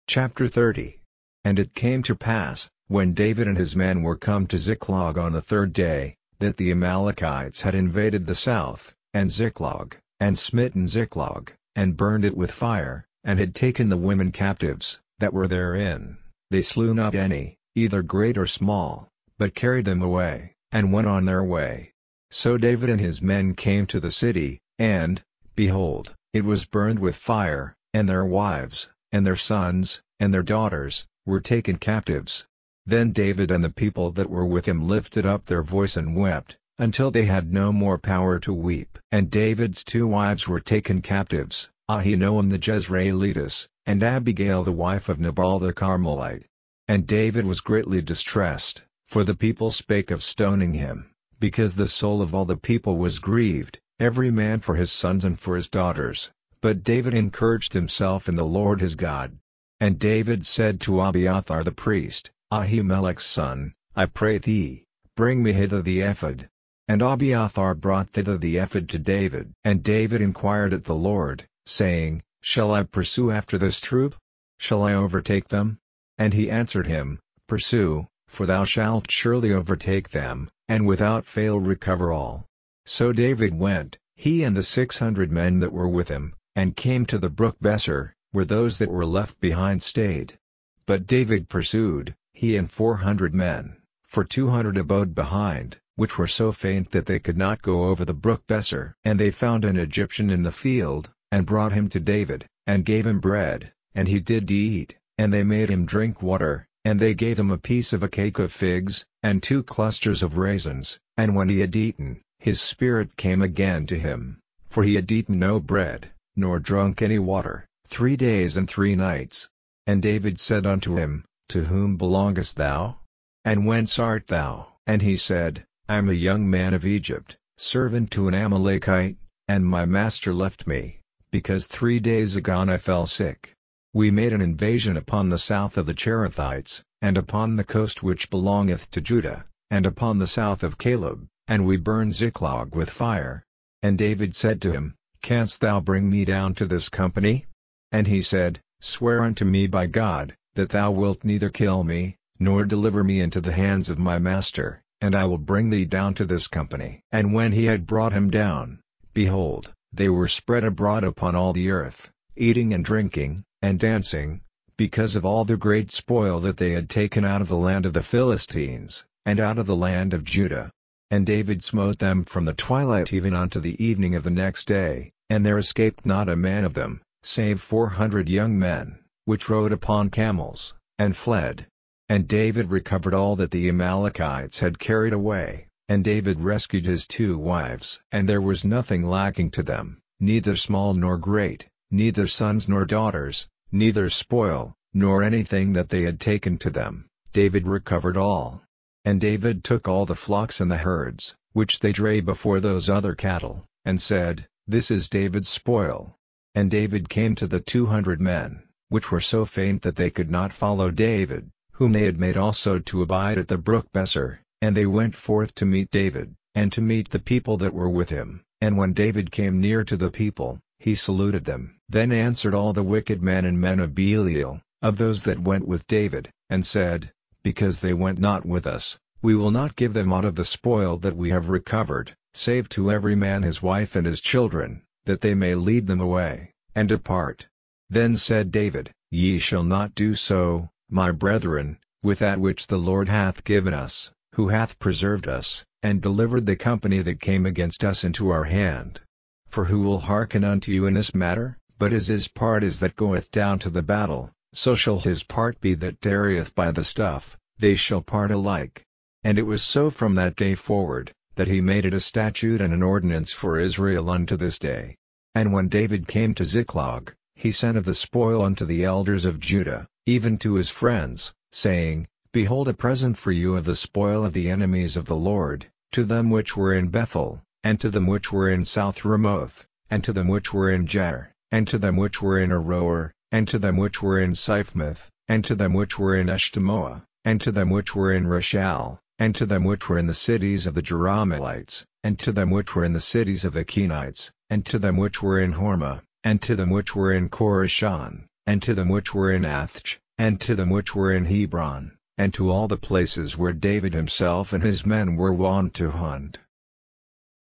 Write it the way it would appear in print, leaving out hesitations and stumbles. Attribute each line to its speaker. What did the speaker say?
Speaker 1: Chapter 30. And it came to pass, when David and his men were come to Ziklag on the third day, that the Amalekites had invaded the south, and Ziklag, and smitten Ziklag, and burned it with fire, and had taken the women captives, that were therein. They slew not any, either great or small, but carried them away, and went on their way. So David and his men came to the city, and, behold, it was burned with fire, and their wives, and their sons, and their daughters, were taken captives. Then David and the people that were with him lifted up their voice and wept, until they had no more power to weep. And David's two wives were taken captives, Ahinoam the Jezreelitess, and Abigail the wife of Nabal the Carmelite. And David was greatly distressed, for the people spake of stoning him, because the soul of all the people was grieved, every man for his sons and for his daughters. But David encouraged himself in the Lord his God. And David said to Abiathar the priest, Ahimelech's son, I pray thee, bring me hither the ephod. And Abiathar brought thither the ephod to David. And David inquired at the Lord, saying, Shall I pursue after this troop? Shall I overtake them? And he answered him, Pursue, for thou shalt surely overtake them, and without fail recover all. So David went, he and the 600 men that were with him, and came to the brook Besser, where those that were left behind stayed. But David pursued, he and 400 men, for 200 abode behind, which were so faint that they could not go over the brook Besser. And they found an Egyptian in the field, and brought him to David, and gave him bread, and he did eat, and they made him drink water, and they gave him a piece of a cake of figs, and 2 clusters of raisins. And when he had eaten, his spirit came again to him, for he had eaten no bread, nor drunk any water, 3 days and 3 nights. And David said unto him, To whom belongest thou? And whence art thou? And he said, I am a young man of Egypt, servant to an Amalekite, and my master left me, because 3 days agone I fell sick. We made an invasion upon the south of the Cherethites, and upon the coast which belongeth to Judah, and upon the south of Caleb, and we burned Ziklag with fire. And David said to him, Canst thou bring me down to this company? And he said, Swear unto me by God, that thou wilt neither kill me, nor deliver me into the hands of my master, and I will bring thee down to this company. And when he had brought him down, behold, they were spread abroad upon all the earth, eating and drinking, and dancing, because of all the great spoil that they had taken out of the land of the Philistines, and out of the land of Judah. And David smote them from the twilight even unto the evening of the next day, and there escaped not a man of them, save 400 young men, which rode upon camels, and fled. And David recovered all that the Amalekites had carried away, and David rescued his 2 wives. And there was nothing lacking to them, neither small nor great, neither sons nor daughters, neither spoil, nor anything that they had taken to them. David recovered all. And David took all the flocks and the herds, which they drave before those other cattle, and said, This is David's spoil. And David came to the 200 men, which were so faint that they could not follow David, whom they had made also to abide at the brook Besser, and they went forth to meet David, and to meet the people that were with him. And when David came near to the people, he saluted them. Then answered all the wicked men and men of Belial, of those that went with David, and said, Because they went not with us, we will not give them aught of the spoil that we have recovered, save to every man his wife and his children, that they may lead them away, and depart. Then said David, Ye shall not do so, my brethren, with that which the Lord hath given us, who hath preserved us, and delivered the company that came against us into our hand. For who will hearken unto you in this matter? But as his part is that goeth down to the battle, so shall his part be that tarrieth by the stuff, they shall part alike. And it was so from that day forward, that he made it a statute and an ordinance for Israel unto this day. And when David came to Ziklag, he sent of the spoil unto the elders of Judah, even to his friends, saying, Behold a present for you of the spoil of the enemies of the Lord, to them which were in Bethel, and to them which were in South Ramoth, and to them which were in Jair, and to them which were in Aroer, and to them which were in Siphmoth, and to them which were in Eshtemoa, and to them which were in Rashal, and to them which were in the cities of the Jerahmeelites, and to them which were in the cities of the Kenites, and to them which were in Hormah, and to them which were in Korashan, and to them which were in Athach, and to them which were in Hebron, and to all the places where David himself and his men were wont to hunt.